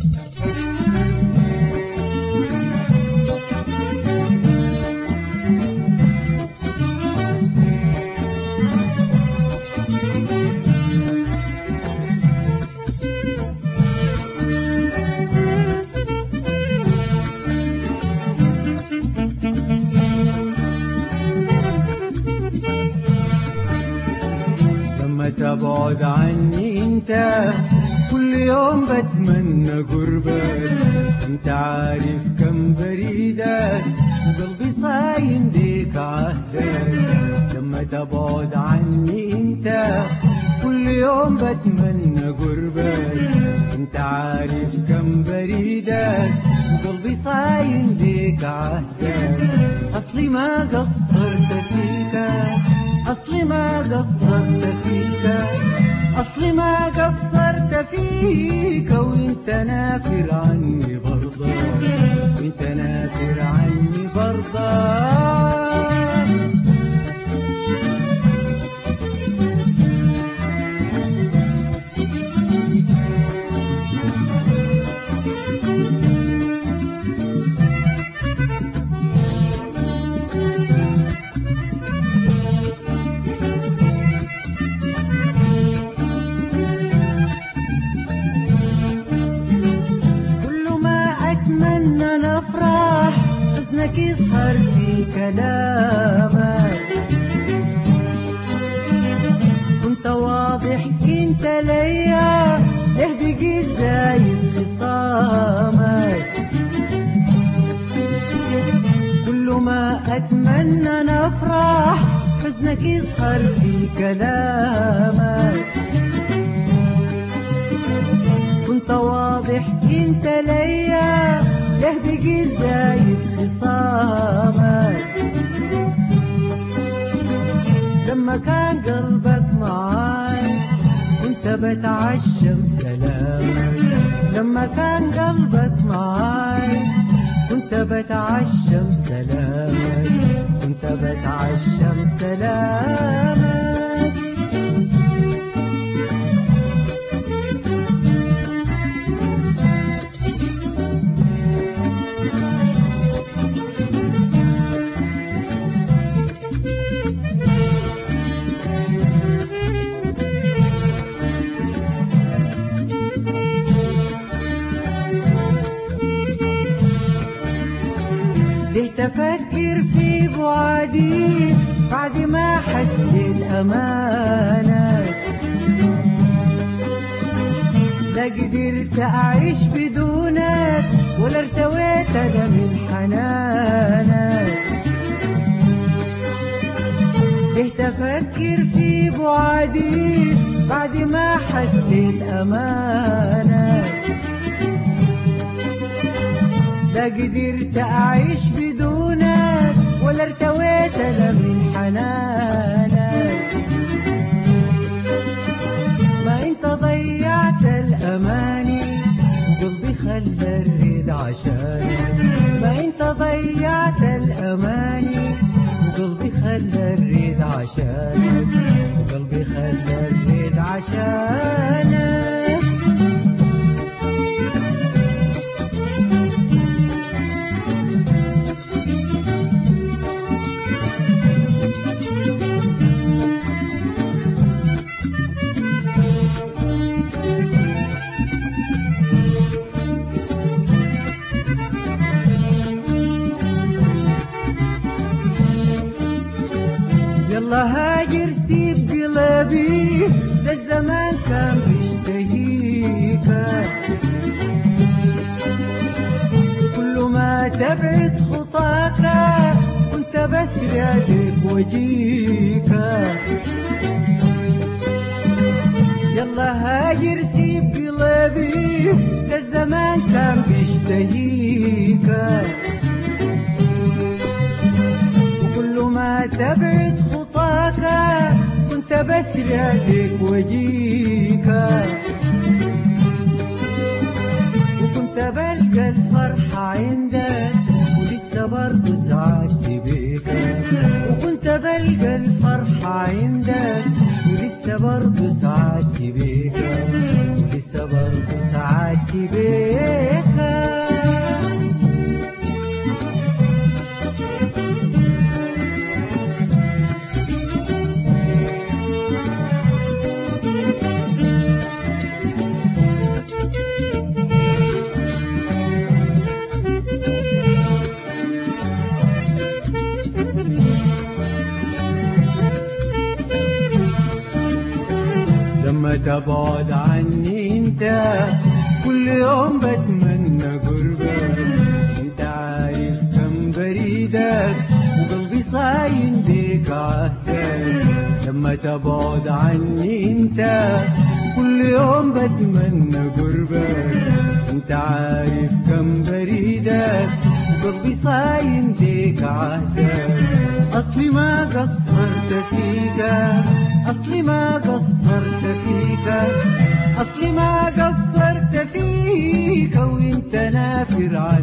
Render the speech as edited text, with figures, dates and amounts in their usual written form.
تبعد عني انت كل يوم بتمنى قربك، انت عارف كم بريدك وقلبي صاين ليك عهدك. لما تبعد عني انت كل يوم بتمنى قربك، انت عارف كم بريدك وقلبي صاين ليك عهدك. اصلي ما قصرت فيك، أصلي ما قصرت فيك، أصلي ما قصرت فيك، وانت نافر عني برضه، وانت نافر عني برضه. حزنك يسهر في كلامك، كنت واضح انت ليا، ليه بقيت زايد خصامك. كل ما اتمنى نفرح حزنك يسهر في كلامك، كنت واضح انت ليا، ليه بقيت زايد خصامك. لما كان قلبك معاي كنت بتعشم سلامك، لما كان قلبك معاي كنت بتعشم سلامك، كنت بتعشم سلامك. ليه تفكر في بعدي بعد ما حسيت أمانك، لا قدرت أعيش بدونك ولا ارتويت أنا من حنانك. ليه تفكر في بعدي بعد ما حسيت أمانك، لا قدرت أعيش بدونك ولا ارتويت أنا من حنانك. ما انت ضيعت الأماني وقلبي خلى الريد عشانك، ما انت ضيعت الأماني وقلبي خلى الريد عشانك، وقلبي خلى الريد عشانك. يلا هاجر سيب قلبي، ده الزمان كان بيشتهيك. كل ما تبعد خطاك كنت بسرع بك وجيك. يلا هاجر سيب قلبي، ده الزمان كان بيشتهيك. وكل ما تبعد خطاك كنت بسرع بك وجيك. وكنت بلقى الفرحة عندك ولسه برضه سعدت بيك. وكنت بلقى الفرحة عندك ولسه برضه سعدت بيك، ولسه برضه سعدت بيك. لما تبعد عني انت كل يوم بتمنى قربك، انت عارف كم بريدك وقلبي صاين بيك عهدك. لما تبعد عني انت كل يوم بتمنى قربك، انت عارف كم بريدك وقلبي صاين بيك عهدك. اصلي ما قصرت فيك، أصلي ما قصرت فيك، أصلي ما قصرت فيك، وانت نافر